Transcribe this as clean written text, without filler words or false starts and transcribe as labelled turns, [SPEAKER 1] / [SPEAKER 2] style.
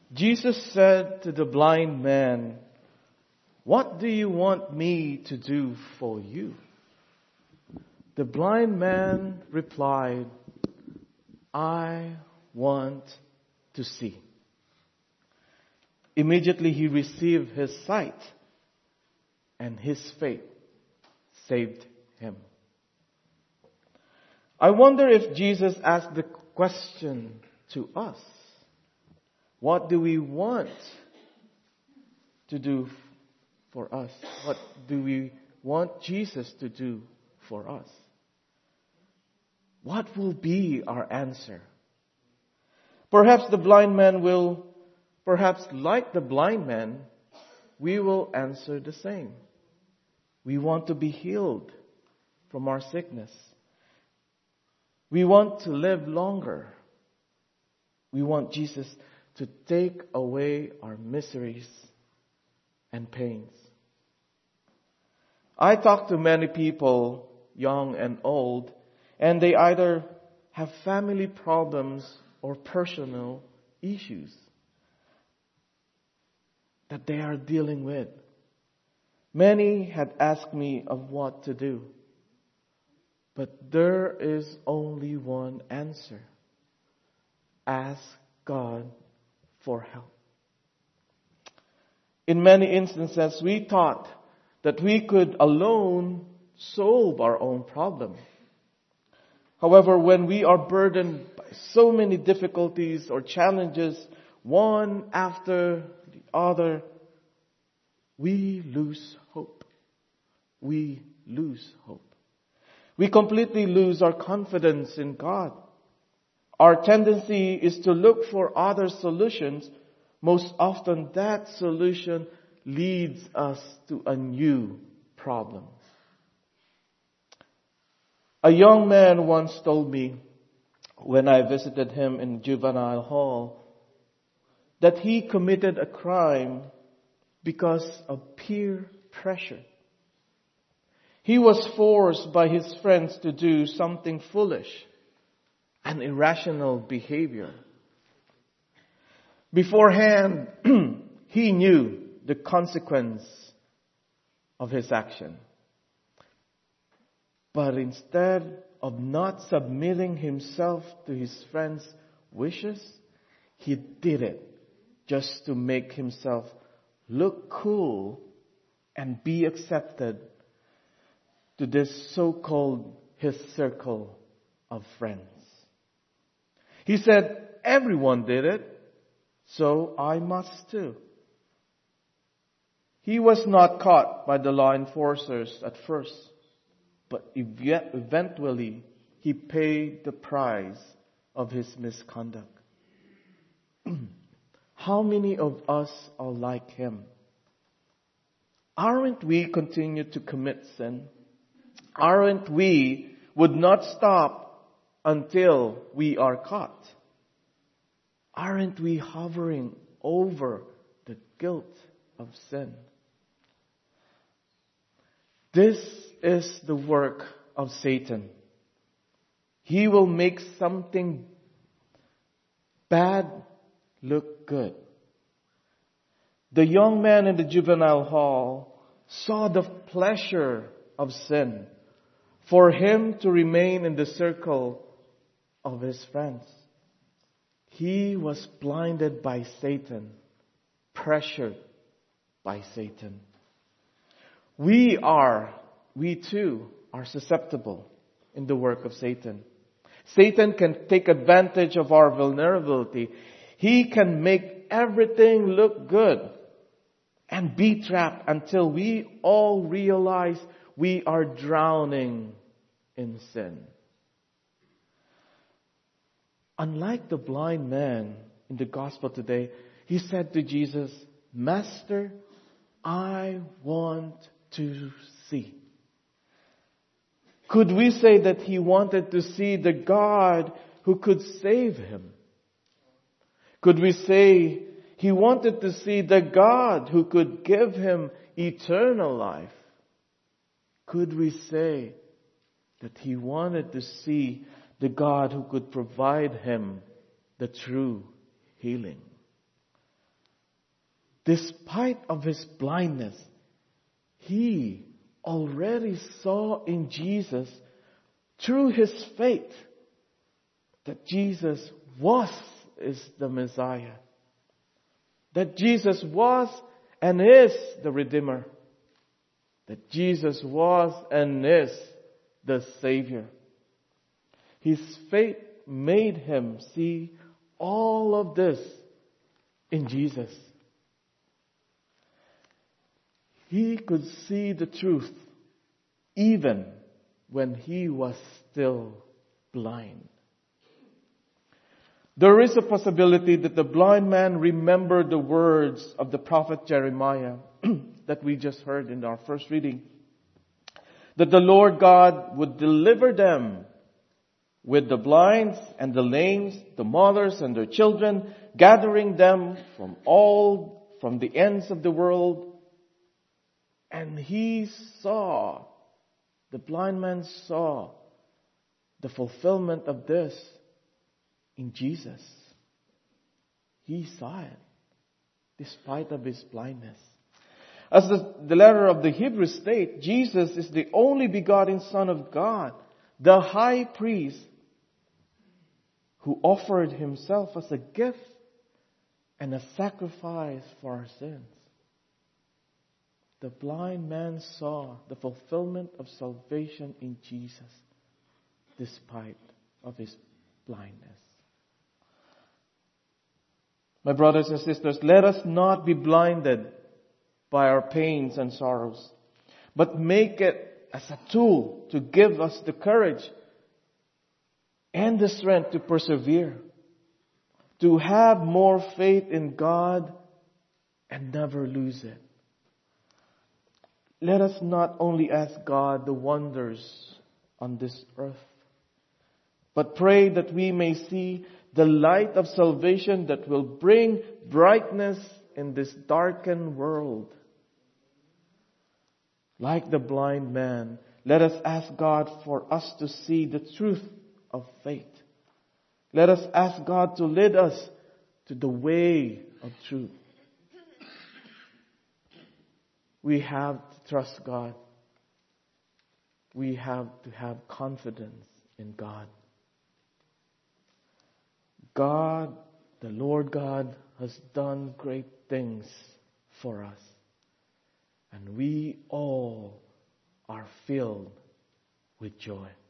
[SPEAKER 1] Jesus said to the blind man, "What do you want me to do for you?" The blind man replied, "I want to see." Immediately he received his sight, and his faith saved him. I wonder if Jesus asked the question to us. What do we want to do for us? What do we want Jesus to do for us? What will be our answer? Perhaps the blind man will, perhaps like the blind man, we will answer the same. We want to be healed from our sickness. We want to live longer. We want Jesus to take away our miseries and pains. I talk to many people, young and old, and they either have family problems or personal issues that they are dealing with. Many had asked me of what to do, but there is only one answer. Ask God for help. In many instances, we thought that we could alone solve our own problem. However, when we are burdened by so many difficulties or challenges, one after the other, we lose hope. We lose hope. We completely lose our confidence in God. Our tendency is to look for other solutions. Most often that solution leads us to a new problem. A young man once told me, when I visited him in juvenile hall, that he committed a crime because of peer pressure. He was forced by his friends to do something foolish, an irrational behavior. Beforehand, he knew the consequence of his action. But instead of not submitting himself to his friends' wishes, he did it just to make himself look cool and be accepted to this so-called his circle of friends. He said, everyone did it, so I must too. He was not caught by the law enforcers at first, but eventually he paid the price of his misconduct. How many of us are like him? Aren't we continue to commit sin? Aren't we would not stop until we are caught? Aren't we hovering over the guilt of sin? This is the work of Satan. He will make something bad look good. The young man in the juvenile hall saw the pleasure of sin for him to remain in the circle of his friends. He was blinded by Satan, pressured by Satan. We too are susceptible in the work of Satan. Satan can take advantage of our vulnerability. He can make everything look good and be trapped until we all realize we are drowning in sin. Unlike the blind man in the gospel today, he said to Jesus, "Master, I want to see." Could we say that he wanted to see the God who could save him? Could we say he wanted to see the God who could give him eternal life? Could we say that he wanted to see the God who could provide him the true healing? despite of his blindness, he already saw in Jesus, through his faith, that Jesus is the Messiah. That Jesus was and is the Redeemer. That Jesus was and is the Savior. His faith made him see all of this in Jesus. He could see the truth even when he was still blind. There is a possibility that the blind man remembered the words of the prophet Jeremiah that we just heard in our first reading. That the Lord God would deliver them with the blinds and the lames, the mothers and their children, gathering them from the ends of the world. And the blind man saw the fulfillment of this in Jesus. He saw it, despite of his blindness. As the letter of the Hebrews state, Jesus is the only begotten Son of God, the high priest, who offered himself as a gift and a sacrifice for our sins. The blind man saw the fulfillment of salvation in Jesus, despite of his blindness. My brothers and sisters, let us not be blinded by our pains and sorrows, but make it as a tool to give us the courage and the strength to persevere, to have more faith in God and never lose it. Let us not only ask God the wonders on this earth, but pray that we may see the light of salvation that will bring brightness in this darkened world. Like the blind man, let us ask God for us to see the truth of faith. Let us ask God to lead us to the way of truth. We have to trust God. We have to have confidence in God. God, the Lord God, has done great things for us. And we all are filled with joy.